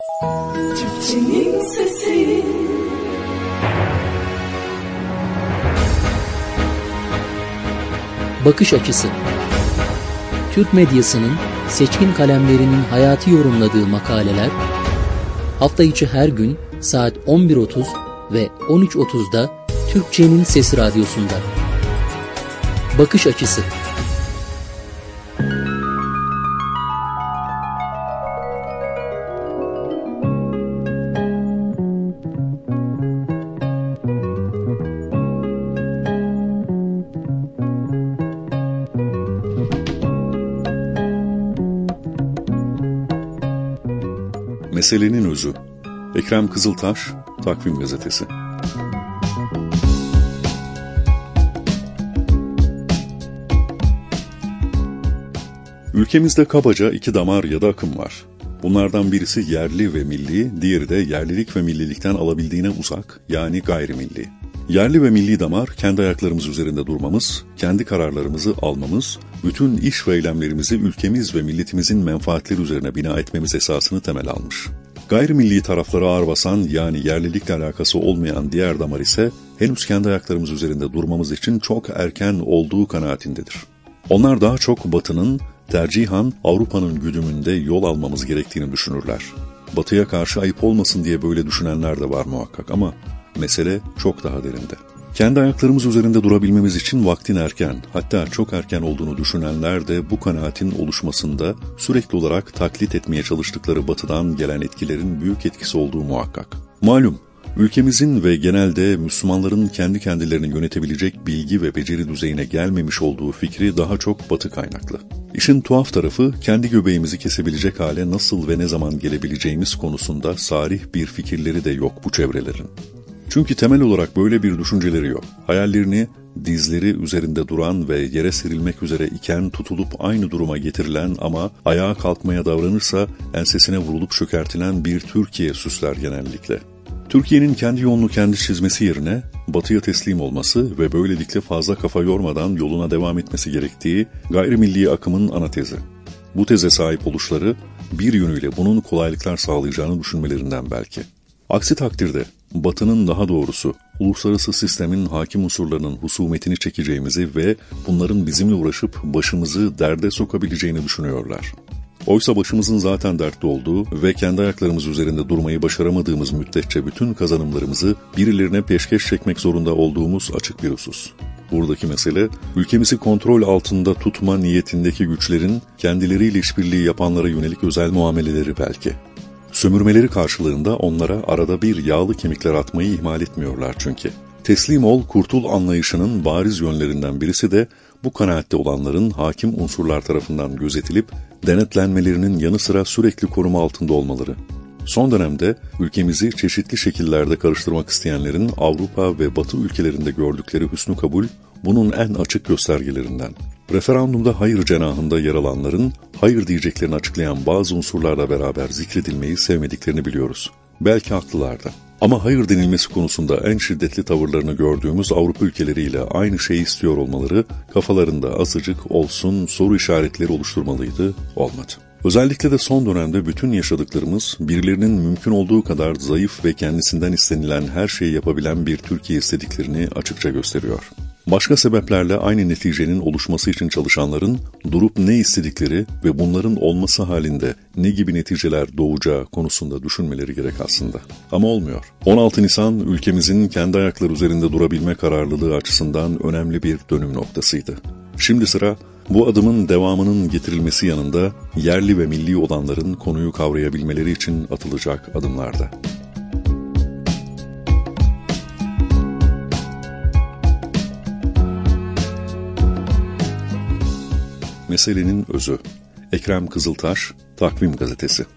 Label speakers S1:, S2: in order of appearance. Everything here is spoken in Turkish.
S1: Türkçenin sesi.
S2: Bakış açısı. Türk medyasının seçkin kalemlerinin hayatı yorumladığı makaleler, hafta içi her gün saat 11.30 ve 13.30'da Türkçenin Sesi Radyosu'nda. Bakış açısı.
S3: Meselenin özü. Ekrem Kızıltaş, Takvim Gazetesi. Ülkemizde kabaca iki damar ya da akım var. Bunlardan birisi yerli ve milli, diğeri de yerlilik ve millilikten alabildiğine uzak, yani gayrimilli. Yerli ve milli damar, kendi ayaklarımız üzerinde durmamız, kendi kararlarımızı almamız, bütün iş ve eylemlerimizi ülkemiz ve milletimizin menfaatleri üzerine bina etmemiz esasını temel almış. Gayrimilli taraflara ağır basan, yani yerlilikle alakası olmayan diğer damar ise henüz kendi ayaklarımız üzerinde durmamız için çok erken olduğu kanaatindedir. Onlar daha çok Batı'nın, tercihan Avrupa'nın güdümünde yol almamız gerektiğini düşünürler. Batı'ya karşı ayıp olmasın diye böyle düşünenler de var muhakkak ama mesele çok daha derinde. Kendi ayaklarımız üzerinde durabilmemiz için vaktin erken, hatta çok erken olduğunu düşünenler de bu kanaatin oluşmasında sürekli olarak taklit etmeye çalıştıkları Batı'dan gelen etkilerin büyük etkisi olduğu muhakkak. Malum, ülkemizin ve genelde Müslümanların kendi kendilerini yönetebilecek bilgi ve beceri düzeyine gelmemiş olduğu fikri daha çok Batı kaynaklı. İşin tuhaf tarafı, kendi göbeğimizi kesebilecek hale nasıl ve ne zaman gelebileceğimiz konusunda sarih bir fikirleri de yok bu çevrelerin. Çünkü temel olarak böyle bir düşünceleri yok. Hayallerini dizleri üzerinde duran ve yere serilmek üzere iken tutulup aynı duruma getirilen ama ayağa kalkmaya davranırsa ensesine vurulup çökertilen bir Türkiye süsler genellikle. Türkiye'nin kendi yolunu kendi çizmesi yerine Batı'ya teslim olması ve böylelikle fazla kafa yormadan yoluna devam etmesi gerektiği gayrimilli akımın ana tezi. Bu teze sahip oluşları bir yönüyle bunun kolaylıklar sağlayacağını düşünmelerinden belki. Aksi takdirde Batı'nın, daha doğrusu uluslararası sistemin hakim unsurlarının husumetini çekeceğimizi ve bunların bizimle uğraşıp başımızı derde sokabileceğini düşünüyorlar. Oysa başımızın zaten dertli olduğu ve kendi ayaklarımız üzerinde durmayı başaramadığımız müddetçe bütün kazanımlarımızı birilerine peşkeş çekmek zorunda olduğumuz açık bir husus. Buradaki mesele, ülkemizi kontrol altında tutma niyetindeki güçlerin kendileriyle işbirliği yapanlara yönelik özel muameleleri belki. Sömürmeleri karşılığında onlara arada bir yağlı kemikler atmayı ihmal etmiyorlar çünkü. Teslim ol, kurtul anlayışının bariz yönlerinden birisi de bu kanaatte olanların hakim unsurlar tarafından gözetilip denetlenmelerinin yanı sıra sürekli koruma altında olmaları. Son dönemde ülkemizi çeşitli şekillerde karıştırmak isteyenlerin Avrupa ve Batı ülkelerinde gördükleri hüsnü kabul bunun en açık göstergelerinden. Referandumda hayır cenahında yer alanların hayır diyeceklerini açıklayan bazı unsurlarla beraber zikredilmeyi sevmediklerini biliyoruz. Belki haklılar da. Ama hayır denilmesi konusunda en şiddetli tavırlarını gördüğümüz Avrupa ülkeleriyle aynı şeyi istiyor olmaları kafalarında azıcık olsun soru işaretleri oluşturmalıydı, olmadı. Özellikle de son dönemde bütün yaşadıklarımız birilerinin mümkün olduğu kadar zayıf ve kendisinden istenilen her şeyi yapabilen bir Türkiye istediklerini açıkça gösteriyor. Başka sebeplerle aynı neticenin oluşması için çalışanların durup ne istedikleri ve bunların olması halinde ne gibi neticeler doğacağı konusunda düşünmeleri gerek aslında. Ama olmuyor. 16 Nisan ülkemizin kendi ayakları üzerinde durabilme kararlılığı açısından önemli bir dönüm noktasıydı. Şimdi sıra bu adımın devamının getirilmesi yanında yerli ve milli olanların konuyu kavrayabilmeleri için atılacak adımlarda. Meselenin özü. Ekrem Kızıltaş, Takvim Gazetesi.